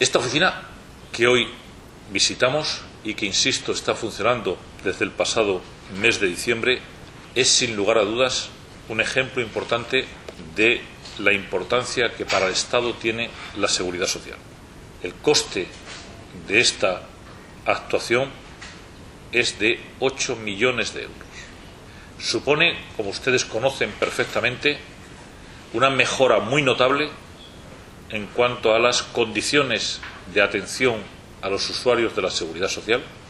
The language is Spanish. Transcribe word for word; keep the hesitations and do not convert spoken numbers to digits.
Esta oficina que hoy visitamos y que, insisto, está funcionando desde el pasado mes de diciembre, es sin lugar a dudas un ejemplo importante de la importancia que para el Estado tiene la seguridad social. El coste de esta actuación es de ocho millones de euros. Supone, como ustedes conocen perfectamente, una mejora muy notable en cuanto a las condiciones de atención a los usuarios de la seguridad social,